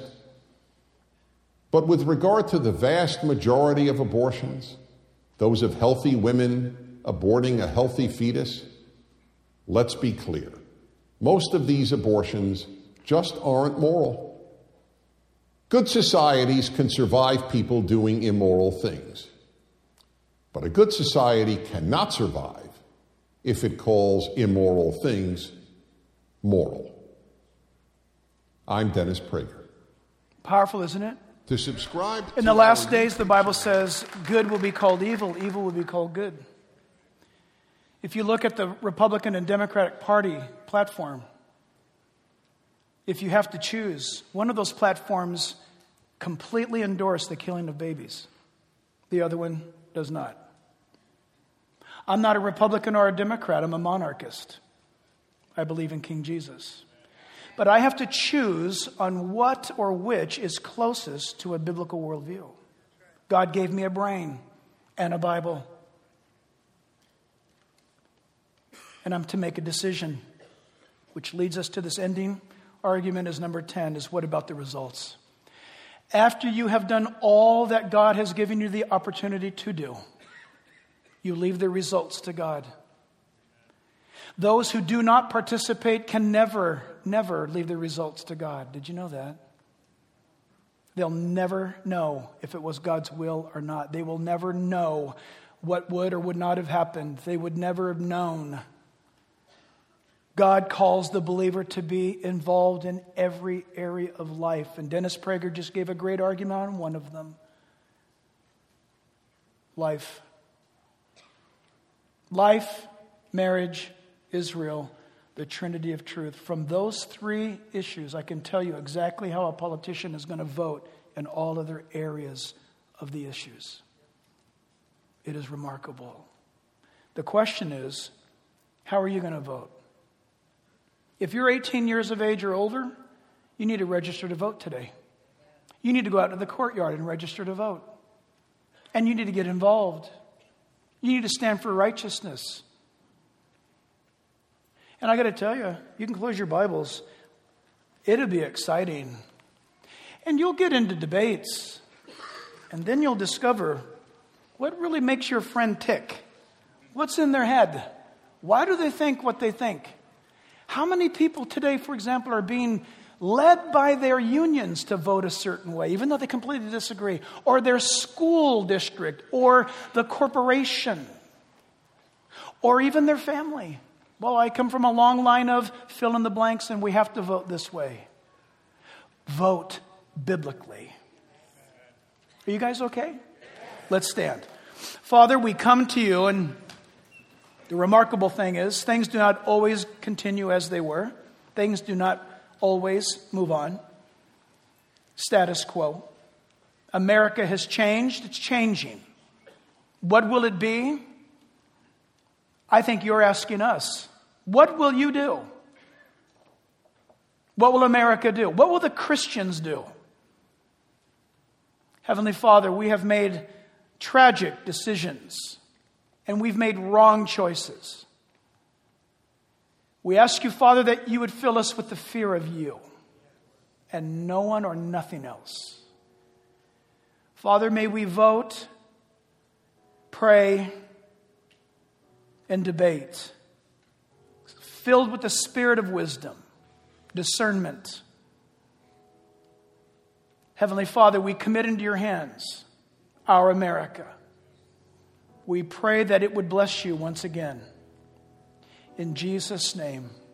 But with regard to the vast majority of abortions, those of healthy women aborting a healthy fetus, let's be clear. Most of these abortions just aren't moral. Good societies can survive people doing immoral things. But a good society cannot survive if it calls immoral things moral. I'm Dennis Prager. Powerful, isn't it? To subscribe In to the last our... days, the Bible says, good will be called evil, evil will be called good. If you look at the Republican and Democratic Party platform, If you have to choose, one of those platforms completely endorse the killing of babies. The other one does not. I'm not a Republican or a Democrat. I'm a monarchist. I believe in King Jesus. But I have to choose on what or which is closest to a biblical worldview. God gave me a brain and a Bible. And I'm to make a decision, which leads us to this ending argument is number ten, is what about the results? After you have done all that God has given you the opportunity to do, you leave the results to God. Those who do not participate can never, never leave the results to God. Did you know that? They'll never know if it was God's will or not. They will never know what would or would not have happened. They would never have known. God calls the believer to be involved in every area of life. And Dennis Prager just gave a great argument on one of them. Life. Life, marriage, Israel, the Trinity of truth. From those three issues, I can tell you exactly how a politician is going to vote in all other areas of the issues. It is remarkable. The question is, how are you going to vote? If you're eighteen years of age or older, you need to register to vote today. You need to go out to the courtyard and register to vote. And you need to get involved. You need to stand for righteousness. And I got to tell you, you can close your Bibles. It'll be exciting. And you'll get into debates. And then you'll discover what really makes your friend tick. What's in their head? Why do they think what they think? How many people today, for example, are being led by their unions to vote a certain way, even though they completely disagree, or their school district, or the corporation, or even their family? Well, I come from a long line of fill in the blanks, and we have to vote this way. Vote biblically. Are you guys okay? Let's stand. Father, we come to you, and the remarkable thing is, things do not always continue as they were. Things do not always move on. Status quo. America has changed. It's changing. What will it be? I think you're asking us. What will you do? What will America do? What will the Christians do? Heavenly Father, we have made tragic decisions. And we've made wrong choices. We ask you, Father, that you would fill us with the fear of you and no one or nothing else. Father, may we vote, pray, and debate, filled with the spirit of wisdom, discernment. Heavenly Father, we commit into your hands our America. We pray that it would bless you once again. In Jesus' name.